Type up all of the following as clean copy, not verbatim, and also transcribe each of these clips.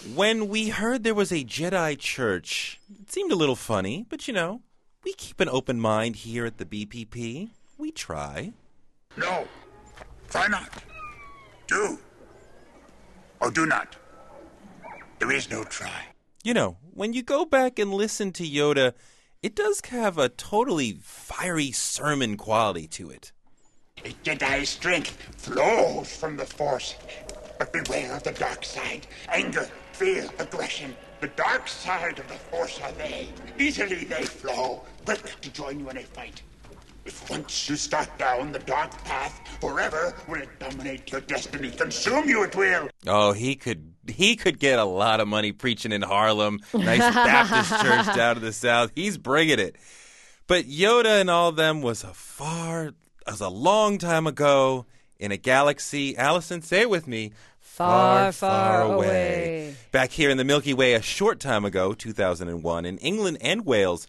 When we heard there was a Jedi church, it seemed a little funny, but we keep an open mind here at the BPP. We try. No, try not. Do. Or do not. There is no try. When you go back and listen to Yoda, it does have a totally fiery sermon quality to it. A Jedi's strength flows from the Force. But beware of the dark side. Anger, fear, aggression. The dark side of the Force are they. Easily they flow, quick to join you in a fight. If once you start down the dark path, forever will it dominate your destiny. Consume you it will. Oh, he could get a lot of money preaching in Harlem. Nice Baptist church down to the south. He's bringing it. But Yoda and all of them was a long time ago in a galaxy. Allison, say it with me. Far, far away. Back here in the Milky Way a short time ago, 2001, in England and Wales,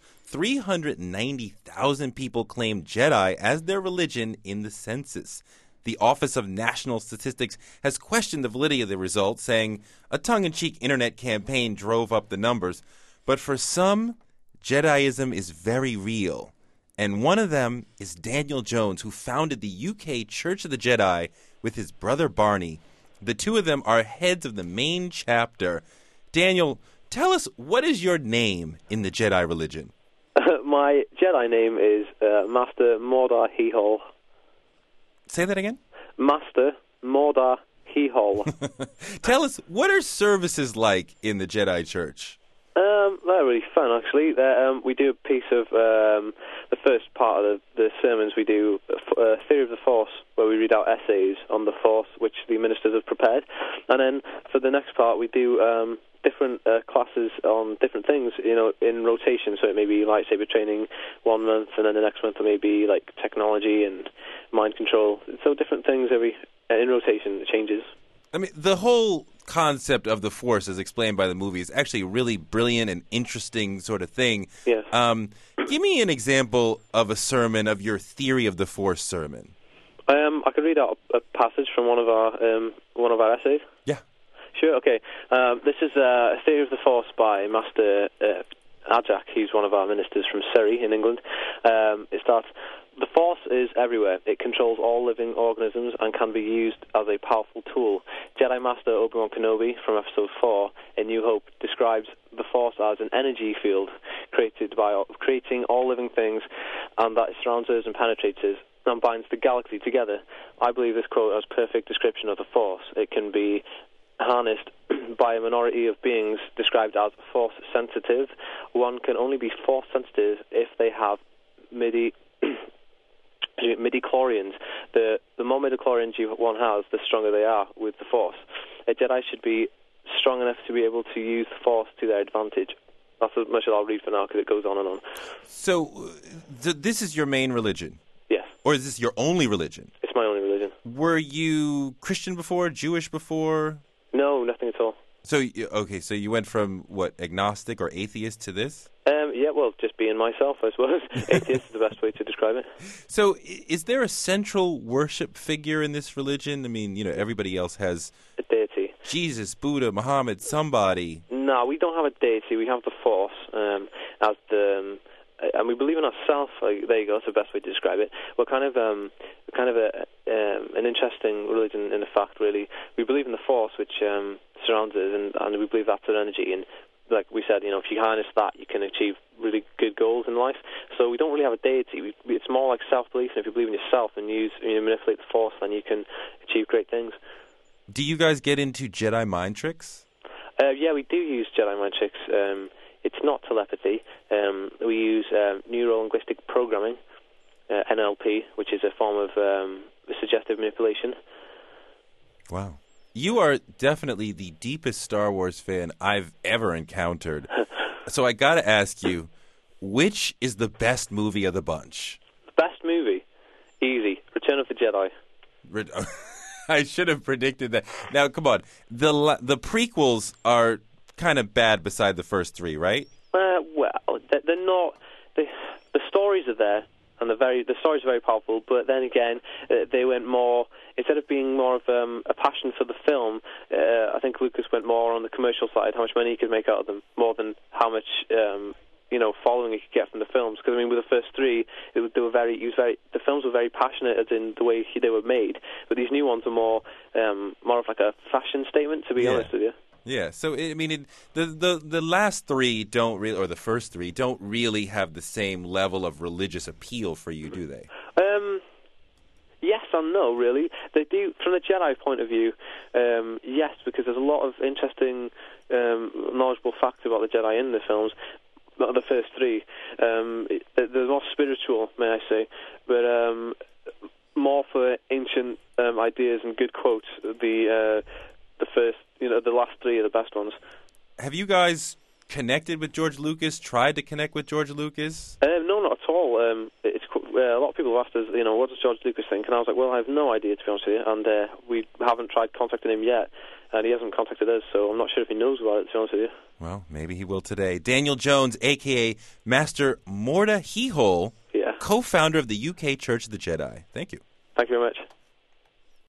390,000 people claimed Jedi as their religion in the census. The Office of National Statistics has questioned the validity of the results, saying a tongue-in-cheek internet campaign drove up the numbers. But for some, Jediism is very real. And one of them is Daniel Jones, who founded the UK Church of the Jedi with his brother Barney. The two of them are heads of the main chapter. Daniel, tell us, what is your name in the Jedi religion? My Jedi name is Master Mordar Hehol. Say that again? Master Mordar Hehol. Tell us, what are services like in the Jedi Church? They're really fun, actually. We do a piece of the first part of the sermons. We do Theory of the Force, where we read out essays on the Force, which the ministers have prepared. And then for the next part, we do different classes on different things, in rotation. So it may be lightsaber training 1 month, and then the next month it may be like technology and mind control. So different things in rotation. It changes. I mean, the whole concept of the Force, as explained by the movie, is actually a really brilliant and interesting sort of thing. Yes. Give me an example of a sermon, of your Theory of the Force sermon. I could read out a passage from one of our essays. Yeah. Sure, okay. This is a Theory of the Force by Master Ajak. He's one of our ministers from Surrey in England. It starts, the Force is everywhere. It controls all living organisms and can be used as a powerful tool. Jedi Master Obi-Wan Kenobi from Episode 4 in New Hope describes the Force as an energy field creating all living things, and that it surrounds us and penetrates us and binds the galaxy together. I believe this quote has perfect description of the Force. It can be harnessed by a minority of beings described as Force sensitive. One can only be Force sensitive if they have midi-chlorians. The more midi-chlorians one has, the stronger they are with the Force. A Jedi should be strong enough to be able to use the Force to their advantage. That's as much as I'll read for now, because it goes on and on. So, this is your main religion? Yes. Or is this your only religion? It's my only religion. Were you Christian before, Jewish before? No, nothing at all. So you went from, agnostic or atheist to this? Yeah, well, just being myself, I suppose. Atheist is the best way to describe it. So is there a central worship figure in this religion? I mean, everybody else has a deity. Jesus, Buddha, Muhammad, somebody. No, we don't have a deity. We have the Force as the... and we believe in ourselves. There you go. That's the best way to describe it. We're kind of an interesting religion in the fact, really. We believe in the Force, which surrounds us, and we believe that's our energy. And like we said, if you harness that, you can achieve really good goals in life. So we don't really have a deity. It's more like self-belief. And if you believe in yourself and you manipulate the Force, then you can achieve great things. Do you guys get into Jedi mind tricks? Yeah, we do use Jedi mind tricks. It's not telepathy. We use neuro-linguistic programming, NLP, which is a form of suggestive manipulation. Wow. You are definitely the deepest Star Wars fan I've ever encountered. So I got to ask you, which is the best movie of the bunch? Best movie? Easy. Return of the Jedi. I should have predicted that. Now, come on. The prequels are kind of bad beside the first three, right? Well, they're not. The stories are there. and the story's very powerful. But then again, they went more, instead of being more of a passion for the film, I think Lucas went more on the commercial side, how much money he could make out of them, more than how much following he could get from the films. Because I mean, with the first three, the films were very passionate as in the way they were made. But these new ones are more of like a fashion statement, to be honest with you. Yeah, so the last three don't really, or the first three don't really have the same level of religious appeal for you, do they? Yes and no, really. They do, from the Jedi point of view, yes, because there's a lot of interesting, knowledgeable facts about the Jedi in the films. Not the first three. They're more spiritual, may I say, but more for ancient ideas and good quotes. The first, the last three are the best ones. Have you guys connected with George Lucas? Tried to connect with George Lucas? No, not at all. A lot of people have asked us, what does George Lucas think? And I was like, well, I have no idea, to be honest with you. And we haven't tried contacting him yet, and he hasn't contacted us, so I'm not sure if he knows about it, to be honest with you. Well, maybe he will today. Daniel Jones, a.k.a. Master Morda Hehole, co-founder of the UK Church of the Jedi. Thank you. Thank you very much.